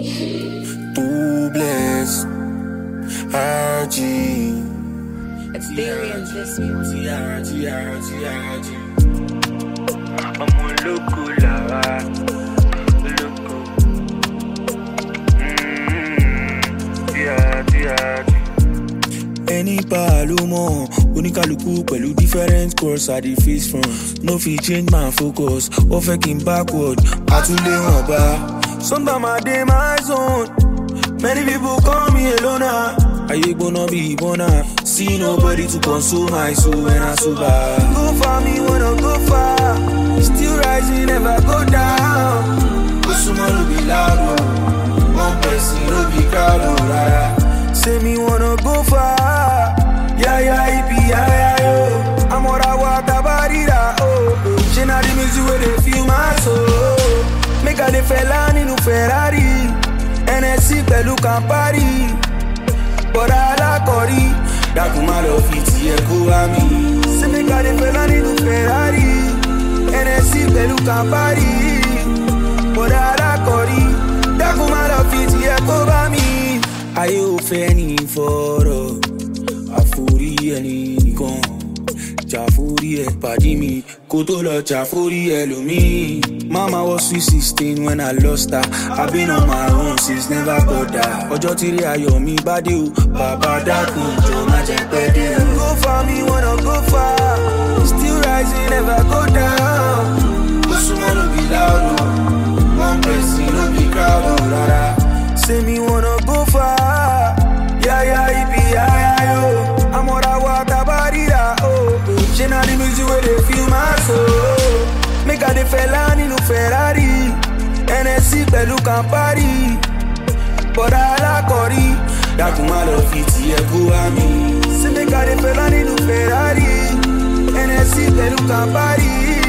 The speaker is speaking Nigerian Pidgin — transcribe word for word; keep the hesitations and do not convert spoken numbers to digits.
Too blessed. R G. Experience this music. R G, R G, R G. I'm a loco, lava. Loco. Mmm. Yeah, yeah. Any palumo, onikaluku pẹ̀lú different course I dey face from. No fit change my focus, ó fẹ́ kí n backward, àtúnlé hàn bá. Sometimes I dey my zone, many people call me a loner. Ayé gbóná bí ìbọnà, see nobody to console my soul when I sober. Go far, me wanna go far, still rising, never go down. Go súnmọ́ ló bí loud, one person ló bí crowd, oh, rárá. Say me wanna go far. Yeah, yeah, hippie, yeah, yeah, yo. I'm what I want, barida, oh, oh. She not the music where they feel my soul. Make a de fella in a Ferrari. N S C pẹ̀lú Campari. But I like Cory. That woman love it, yeah, go at me. Say make a de fella in a Ferrari. N S C pẹ̀lú Campari. But I like Cory. That woman love it, yeah, go at me. Ayé ò fẹ́ ní fọ́rọ̀, àforí ẹni nìkan. Jàforí ẹ̀ pàdé mi, kó tó lọ jàforí ẹlòmíì. Mama was sweet sixteen when I lost her. I've been on my own since never got that. Ọjọ́ tí rí ayọ̀ mi bá dé o, bàbá dákun jọ má jẹ́ pẹ́ dé o. Go far, me wanna go far. Still rising, never go down. Ó súnmọ́ ló bí loud o, one person ló bí crowd o, rárá. Say me wanna go far. Yeah, yeah, hippie, yeah, yeah, yo. I'm what I want, barida, oh, oh. She not the music where they feel my soul. Make a de fella in a Ferrari. N S C pẹ̀lú Campari. But I like Cory. That woman love it, yeah, go at me. Say make a de fella in a Ferrari. N S C pẹ̀lú Campari.